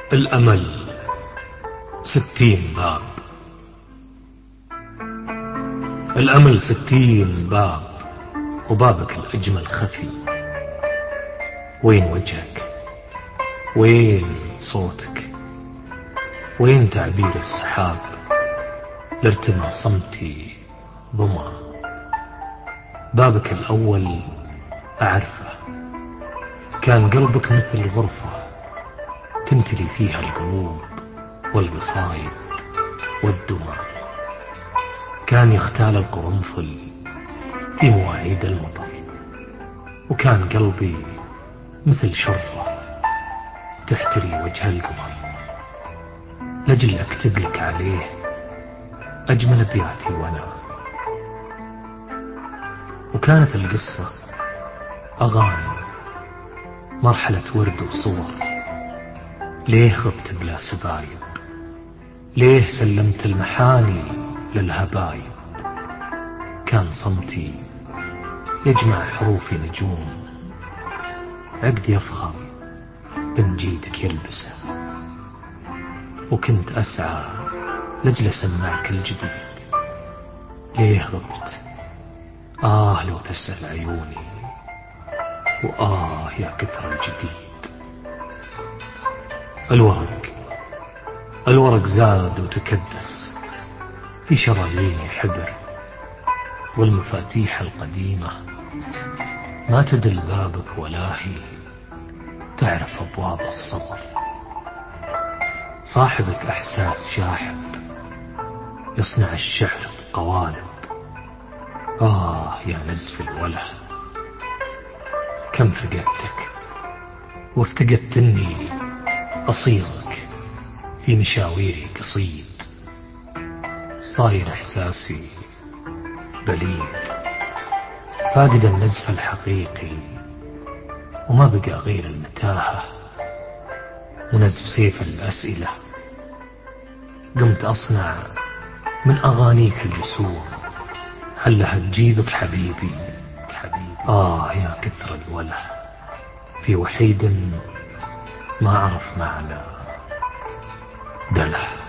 الأمل 60 باب. الأمل 60 باب، وبابك الأجمل خفي. وين وجهك؟ وين صوتك؟ وين تعبير السحاب؟ لارتمى صمتي ظما. بابك الأول أعرفه، كان قلبك مثل غرفة تمتلي فيها القلوب والقصايد والدمى. كان يختال القرنفل في مواعيد المطر، وكان قلبي مثل شرفة تحتري وجه القمر، لجل أكتب لك عليه أجمل أبياتي وأنا. وكانت القصة أغاني، مرحلة ورد وصور. ليه خبت بلا سبايب؟ ليه سلمت المحاني للهبايب؟ كان صمتي يجمع حروفي نجوم، عقد يفخر بنجيدك يلبسه. وكنت أسعى لجل أسمعك الجديد. ليه غبت؟ لو تسأل عيوني، يا كثر الجديد. الورق زاد وتكدس في شراييني حبر، والمفاتيح القديمة ما تدل بابك ولا هي تعرف أبواب الصبر. صاحبك إحساس شاحب يصنع الشعر بقوالب. يا نزف الوله، كم فقدتك وافتقدتني أصيرك في مشاويري قصيد. صاير إحساسي بليد، فاقد النزف الحقيقي، وما بقى غير المتاهة ونزف سيف الأسئلة. قمت أصنع من أغانيك الجسور، هلها تجيبك حبيبي. يا كثر الوله، في وحيد ما أعرف معنى دله.